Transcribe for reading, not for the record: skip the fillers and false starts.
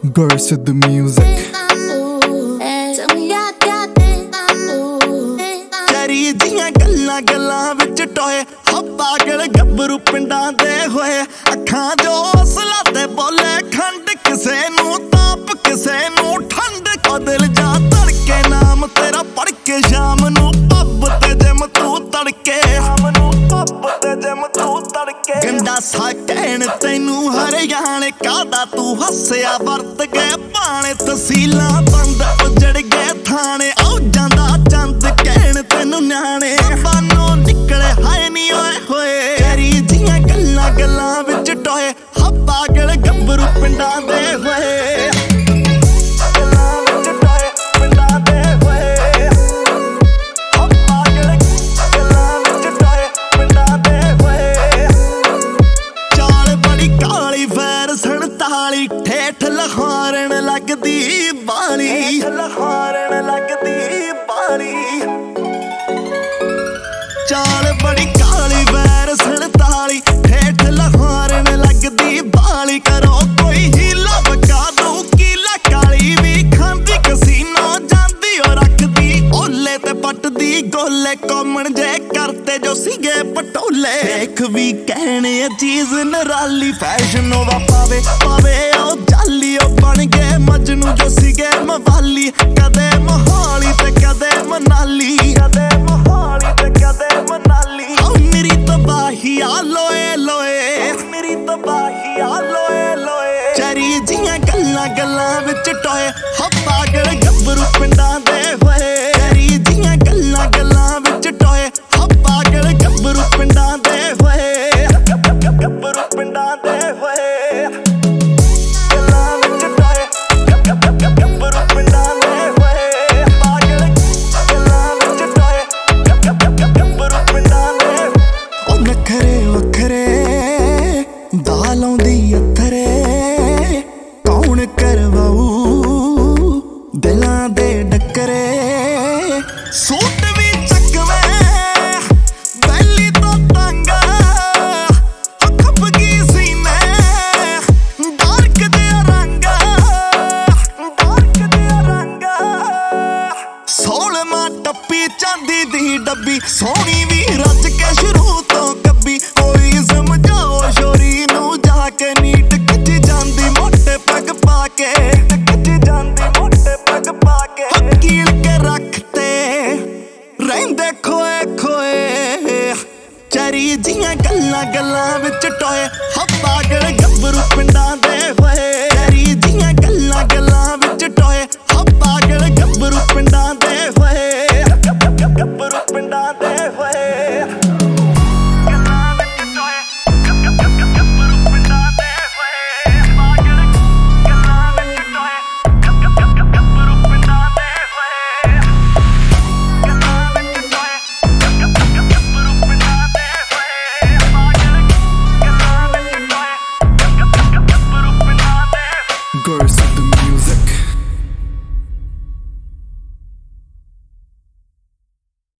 Girls with the music. ਚਰੀ ਦੀਆਂ ਗੱਲਾਂ ਗੱਲਾਂ ਵਿੱਚ ਟੋਏ ਹੋ ਪਾਗਲ ਗੱਭਰੂ ਪਿੰਡਾਂ ਦੇ ਹੋਏ ਅੱਖਾਂ ਜੋ ਅਸਲਾ ਤੇ ਬੋਲੇ ਖੰਡ ਕਿਸੇ ਨੂੰ ਤਾਪ ਕਿਸੇ ਨੂੰ ਠੰਡ ਕੋ ਦਿਲ ਜਾ ਧੜਕੇ ਨਾਮ ਤੇਰਾ ਪੜ ਕੇ ਸ਼ਾਮ ਨੂੰ ਪੱਬ ਤੇ ਜਿਮ ਤੂੰ ਤੜਕੇ ਗੰਦਾ ਸਾ ਕਹਿਣ ਤੈਨੂੰ ਹਰਿਆਣੇ ਕਾਦਾ ਤੂੰ ਹੱਸਿਆ ਵਰਤ ਗਏ ਬਾਣੇ ਤਸੀਲਾਂ ਬੰਦ ਉਜੜ ਗਏ ਥਾਣੇ ਆਉ ਜਾਂਦਾ ਚੰਦ ਕਹਿਣ ਤੈਨੂੰ ਨਿਆਣੇ ਬਾਨੋਂ ਨਿਕਲੇ ਹਾਏ ਨੀ ਓਏ ਹੋਏ ਤੇਰੀ ਦੀਆਂ ਗੱਲਾਂ ਗੱਲਾਂ ਵਿੱਚ ਟੋਏ ਹਾ ਪਾਗਲ ਗੱਭਰੂ ਪਿੰਡਾਂ ਦੇ ਹੋਏ ਠੇਠ ਲਹਾਰਨ ਲੱਗਦੀ ਬਾਲੀ ਚਾਲ ਬੜੀ ਕਾਲੀ ਵੈਰ 47 ਠੇਠ ਲਹਾਰਨ ਲੱਗਦੀ ਬਾਲੀ ਕਰੋ ਕੋਈ ਹੀਲਾ ਬਕਾ ਦੂ ਕੀਲਾ ਕਾਲੀ ਵੀ ਖਾਂਦੀ ਕਸੀਨੋ ਜਾਂਦੀ ਓ ਰੱਖਦੀ ਓਲੇ ਤੇ ਪੱਟਦੀ ਗੋਲੇ ਕੋਮਣ ਜੇ ਕਰਤੇ ਜੋ ਸੀਗੇ ਪਟੋਲੇ ਦੇਖ ਵੀ ਕਹਿਣੇ ਚੀਜ਼ ਨਰਾਲੀ ਫੈਸ਼ਨ ਉਹ ਪਾਵੇ ਉਹ ਜਾਲੀ ਉਹ ਬਣ ਗਏ ਮਜਨੂ ਜੋ ਸੀਗੇ ਮਵਾਲੀ ਕਦੇ ਮੋਹਾਲੀ ਤੇ ਕਦੇ ਮਨਾਲੀ ਓ ਮੇਰੀ ਤਬਾਹੀ ਆ ਲੋਏ ਲੋਏ ਚਰੀ ਜੀਆਂ ਗੱਲਾਂ ਗੱਲਾਂ ਵਿੱਚ ਟੋਏ ਹੋ ਪਾਗਲ ਗੱਭਰੂ ਪਿੰਡਾਂ ਦੇ ਹੋਏ ਚਰੀ ਜੀਆਂ ਗੱਲਾਂ ਗੱਲਾਂ ਵਿੱਚ ਟੋਏ ਹੋ ਪਾਗਲ ਗੱਭਰੂ ਪਿੰਡਾਂ ਦੇ ਹੋਏ ਗੱਭਰੂ ਪਿੰਡਾਂ ਦੇ ਹੋਏ ਲਾਉਂਦੀ ਅੱਥਰੇ ਕੌਣ ਕਰਵਾਊ ਦਿਲਾਂ ਦੇ ਡੱਕਰੇ ਸੂਟ ਵੀ ਚੱਕਵੇਂ ਬੈਲੀ ਤੋਂ ਤੰਗ ਖੱਪ ਗਈ ਸੀਨੇ ਡਾਰਕ ਜਿਹਾ ਰੰਗ ਸੋਲਮਾ ਟੱਪੀ ਚਾਂਦੀ ਦੀ ਡੱਬੀ ਸੋਹਣੀ ਵੀ ਰੱਜ ਕੇ ਸ਼ੁਰੂ ਤੋਂ ਕੱਬੀ ਕੋਈ ਸਮਝਾਓ ਸ਼ੋਰੀ ਨੂੰ ਜਾ ਕੇ ਨੀਟ ਖਿੱਚ ਜਾਂਦੀ ਮੋਟੇ ਪੱਗ ਪਾ ਕੇ ਕੀਲ ਕੇ ਰੱਖਤੇ ਰਹਿੰਦੇ ਖੋਏ ਖੋਏ ਚਰੀ ਜੀਆਂ ਗੱਲਾਂ ਗੱਲਾਂ ਵਿੱਚ ਟੋਏ ਹੋ ਪਾਗਲ ਗੱਭਰੂ ਪਿੰਡਾਂ